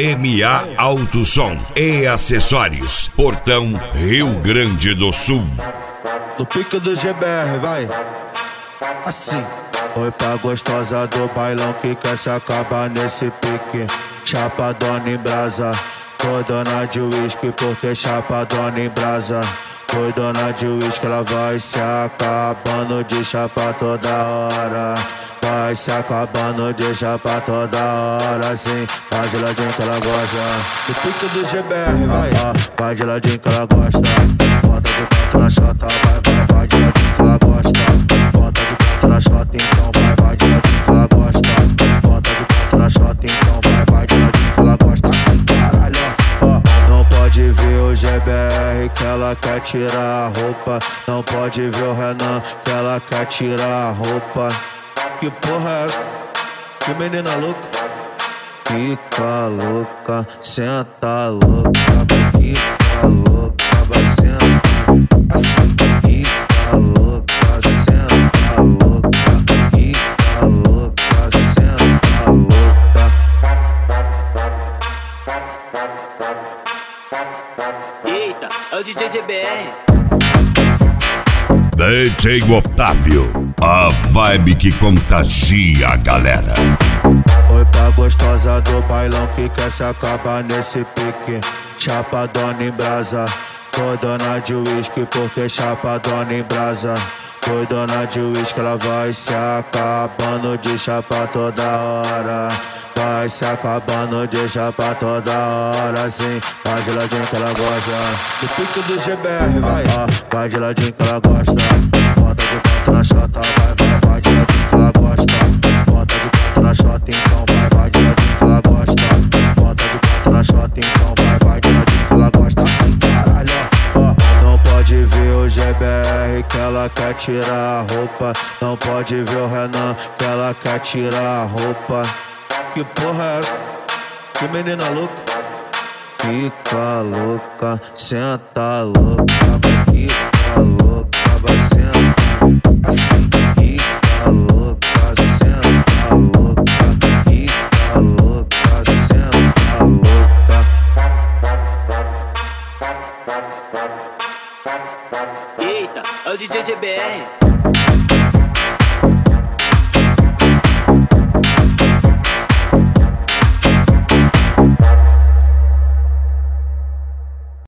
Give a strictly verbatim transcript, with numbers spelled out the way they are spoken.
M A Auto Som e Acessórios, Portão, Rio Grande do Sul. No pique do G B R, vai. Assim. Oi pra gostosa do bailão que quer se acabar nesse pique. Chapadona em brasa, foi dona de uísque porque chapadona em brasa. Foi dona de uísque, ela vai se acabando de chapa toda hora. Vai se acabando de chapa toda hora, sim. Vai de ladinho que ela gosta. Do pique do G B R, vai. Ah, vai de ladinho que ela gosta. Bota de canto na chota, vai, vai, vai de ladinho que ela gosta. Bota de canto na chota, então vai, vai de ladinho que ela gosta. Bota de canto na chota, então vai, vai de ladinho que ela gosta. Assim, caralho, ó. Não pode ver o G B R que ela quer tirar a roupa. Não pode ver o Renan que ela quer tirar a roupa. Que porra é essa? Que menina louca? Fica louca, senta louca. Fica louca, vai sentar. Assim, fica louca, senta louca. Fica louca, senta louca. Eita, é o D J G B R. D J Otávio, a vibe que contagia a galera. Oi pra gostosa do bailão que quer se acabar nesse pique. Chapadona em brasa, foi dona de uísque porque chapadona em brasa. Foi dona de uísque, ela vai se acabando de chapa toda hora. Vai se acabando de chapa toda hora, sim. Vai de ladinho que ela gosta. Do pique do G B R, vai. Ah, vai de ladinho que ela gosta. Bota de canto na chota, vai, vai, vai de ladinho que ela gosta. Bota de canto na chota, então vai, vai de ladinho que ela gosta. Bota de canto na chota, então vai, vai de ladinho que ela gosta. Assim, caralho, ó. Não pode ver o G B R que ela quer tirar a roupa. Não pode ver o Renan que ela quer tirar a roupa. Que porra é essa? Que menina louca? Fica louca, senta louca. Fica louca, vai sentar. Assim, fica louca, senta louca. Fica louca, senta louca. Eita, é o D J G B R.